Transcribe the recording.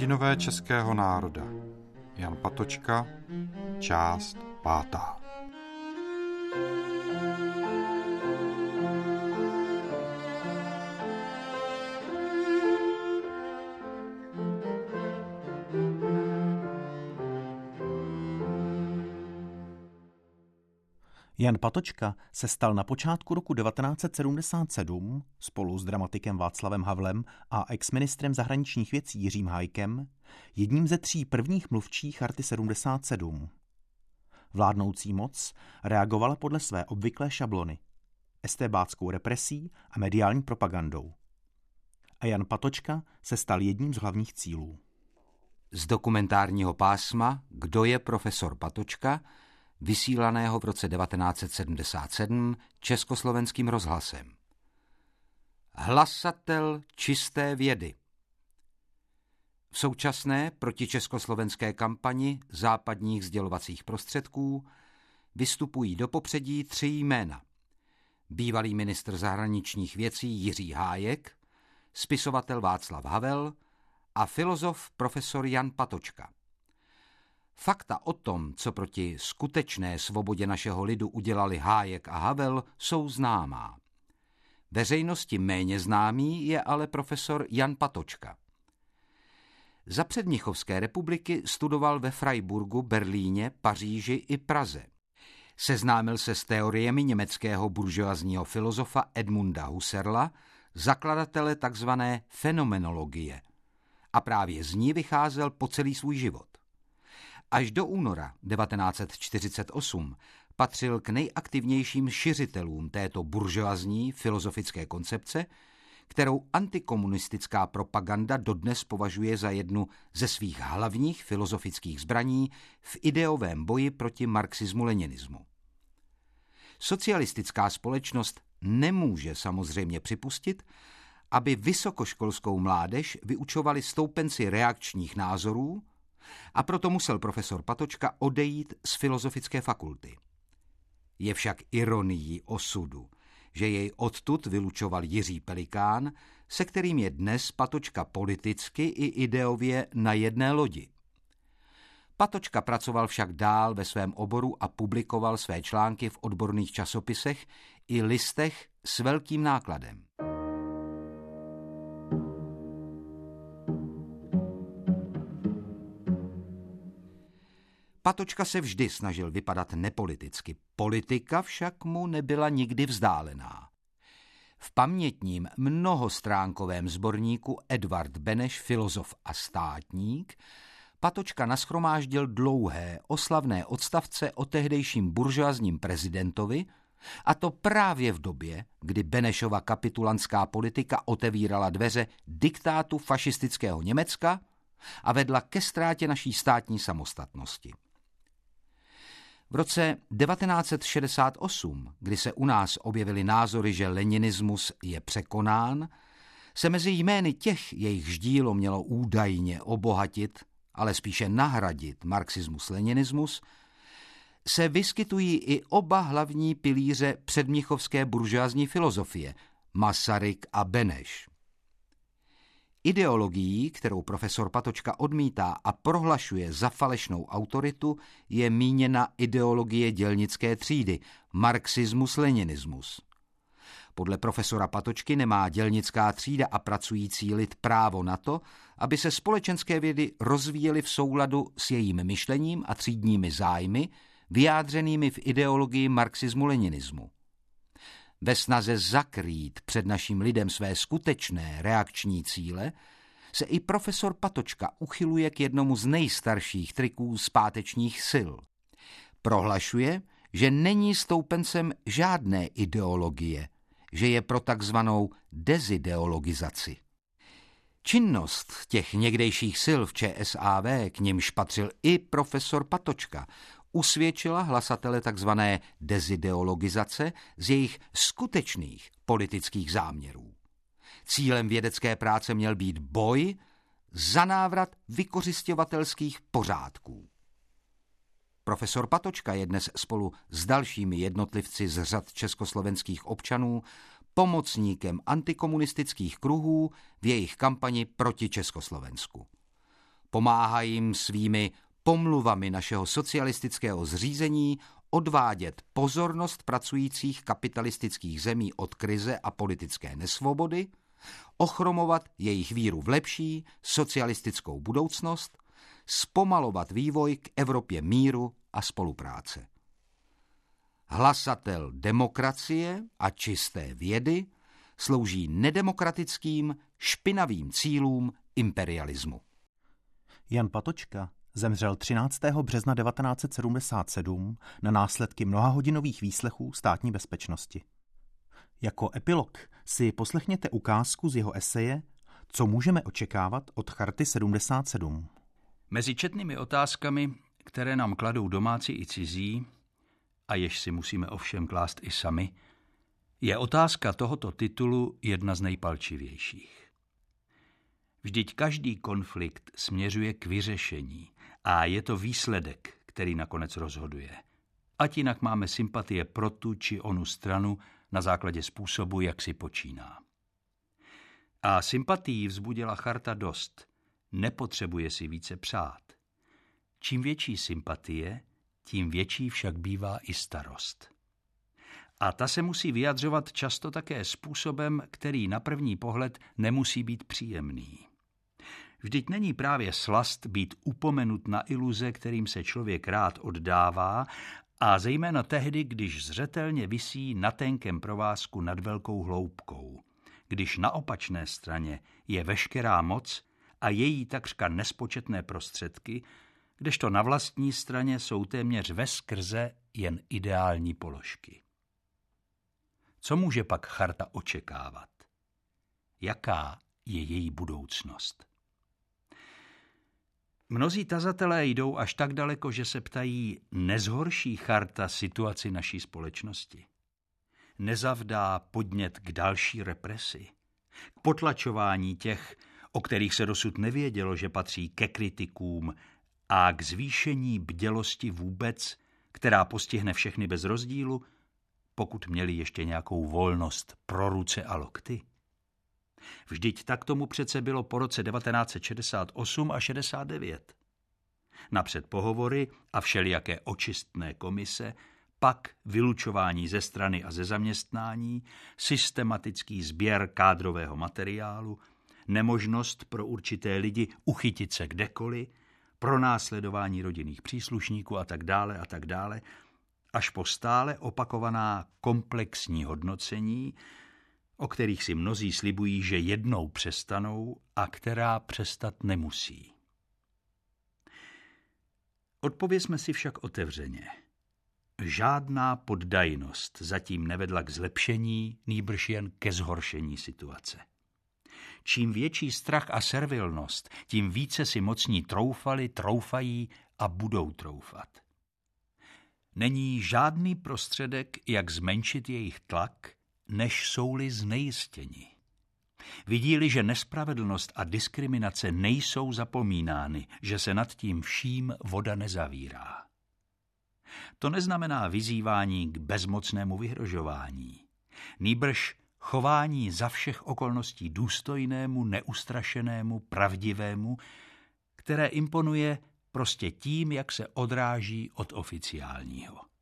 Hrdinové českého národa. Jan Patočka, část 5. Jan Patočka se stal na počátku roku 1977 spolu s dramatikem Václavem Havlem a exministrem zahraničních věcí Jiřím Hájkem jedním ze 3 prvních mluvčích Charty 77. Vládnoucí moc reagovala podle své obvyklé šablony, estébáckou represí a mediální propagandou. A Jan Patočka se stal jedním z hlavních cílů. Z dokumentárního pásma Kdo je profesor Patočka, vysílaného v roce 1977 Československým rozhlasem. Hlasatel čisté vědy. V současné protičeskoslovenské kampani západních sdělovacích prostředků vystupují do popředí 3 jména. Bývalý ministr zahraničních věcí Jiří Hájek, spisovatel Václav Havel a filozof profesor Jan Patočka. Fakta o tom, co proti skutečné svobodě našeho lidu udělali Hájek a Havel, jsou známá. Veřejnosti méně známý je ale profesor Jan Patočka. Za předmnichovské republiky studoval ve Freiburgu, Berlíně, Paříži i Praze. Seznámil se s teoriemi německého buržoazního filozofa Edmunda Husserla, zakladatele tzv. Fenomenologie. A právě z ní vycházel po celý svůj život. Až do února 1948 patřil k nejaktivnějším šiřitelům této buržoazní filozofické koncepce, kterou antikomunistická propaganda dodnes považuje za jednu ze svých hlavních filozofických zbraní v ideovém boji proti marxismu-leninismu. Socialistická společnost nemůže samozřejmě připustit, aby vysokoškolskou mládež vyučovali stoupenci reakčních názorů, a proto musel profesor Patočka odejít z filozofické fakulty. Je však ironií osudu, že jej odtud vylučoval Jiří Pelikán, se kterým je dnes Patočka politicky i ideově na jedné lodi. Patočka pracoval však dál ve svém oboru a publikoval své články v odborných časopisech i listech s velkým nákladem. Patočka se vždy snažil vypadat nepoliticky, politika však mu nebyla nikdy vzdálená. V pamětním mnohostránkovém sborníku Edvard Beneš, filozof a státník, Patočka nashromáždil dlouhé, oslavné odstavce o tehdejším buržoazním prezidentovi, a to právě v době, kdy Benešova kapitulantská politika otevírala dveře diktátu fašistického Německa a vedla ke ztrátě naší státní samostatnosti. V roce 1968, kdy se u nás objevily názory, že leninismus je překonán, se mezi jmény těch, jejichž dílo mělo údajně obohatit, ale spíše nahradit marxismus-leninismus, se vyskytují i oba hlavní pilíře předmnichovské buržoazní filozofie, Masaryk a Beneš. Ideologií, kterou profesor Patočka odmítá a prohlašuje za falešnou autoritu, je míněna ideologie dělnické třídy, marxismus-leninismus. Podle profesora Patočky nemá dělnická třída a pracující lid právo na to, aby se společenské vědy rozvíjely v souladu s jejím myšlením a třídními zájmy, vyjádřenými v ideologii marxismu-leninismu. Ve snaze zakrýt před naším lidem své skutečné reakční cíle se i profesor Patočka uchyluje k jednomu z nejstarších triků zpátečních sil. Prohlašuje, že není stoupencem žádné ideologie, že je pro takzvanou dezideologizaci. Činnost těch někdejších sil v ČSAV, k nimž patřil i profesor Patočka, usvědčila hlasatele tzv. Dezideologizace z jejich skutečných politických záměrů. Cílem vědecké práce měl být boj za návrat vykořisťovatelských pořádků. Profesor Patočka je dnes spolu s dalšími jednotlivci z řad československých občanů pomocníkem antikomunistických kruhů v jejich kampani proti Československu. Pomáhá jim svými pomluvami našeho socialistického zřízení odvádět pozornost pracujících kapitalistických zemí od krize a politické nesvobody, ochromovat jejich víru v lepší socialistickou budoucnost, zpomalovat vývoj k Evropě míru a spolupráce. Hlasatel demokracie a čisté vědy slouží nedemokratickým, špinavým cílům imperialismu. Jan Patočka zemřel 13. března 1977 na následky mnohahodinových výslechů Státní bezpečnosti. Jako epilog si poslechněte ukázku z jeho eseje Co můžeme očekávat od Charty 77. Mezi četnými otázkami, které nám kladou domácí i cizí, a jež si musíme ovšem klást i sami, je otázka tohoto titulu jedna z nejpalčivějších. Vždyť každý konflikt směřuje k vyřešení a je to výsledek, který nakonec rozhoduje. Ať jinak máme sympatie pro tu či onu stranu na základě způsobu, jak si počíná. A sympatií vzbudila charta dost. Nepotřebuje si více přát. Čím větší sympatie, tím větší však bývá i starost. A ta se musí vyjadřovat často také způsobem, který na první pohled nemusí být příjemný. Vždyť není právě slast být upomenut na iluze, kterým se člověk rád oddává, a zejména tehdy, když zřetelně visí na tenkém provázku nad velkou hloubkou, když na opačné straně je veškerá moc a její takřka nespočetné prostředky, kdežto na vlastní straně jsou téměř veskrze jen ideální položky. Co může pak charta očekávat? Jaká je její budoucnost? Mnozí tazatelé jdou až tak daleko, že se ptají, nezhorší charta situaci naší společnosti? Nezavdá podnět k další represi? K potlačování těch, o kterých se dosud nevědělo, že patří ke kritikům, a k zvýšení bdělosti vůbec, která postihne všechny bez rozdílu, pokud měli ještě nějakou volnost pro ruce a lokty? Vždyť tak tomu přece bylo po roce 1968 a 69. Napřed pohovory a všelijaké očistné komise, pak vylučování ze strany a ze zaměstnání, systematický sběr kádrového materiálu, nemožnost pro určité lidi uchytit se kdekoliv, pronásledování rodinných příslušníků a tak dále, až po stále opakovaná komplexní hodnocení, o kterých si mnozí slibují, že jednou přestanou a která přestat nemusí. Odpovězme si však otevřeně. Žádná poddajnost zatím nevedla k zlepšení, nýbrž jen ke zhoršení situace. Čím větší strach a servilnost, tím více si mocní troufali, troufají a budou troufat. Není žádný prostředek, jak zmenšit jejich tlak, než jsou-li znejistěni. Vidí-li, že nespravedlnost a diskriminace nejsou zapomínány, že se nad tím vším voda nezavírá. To neznamená vyzývání k bezmocnému vyhrožování, nýbrž chování za všech okolností důstojnému, neustrašenému, pravdivému, které imponuje prostě tím, jak se odráží od oficiálního.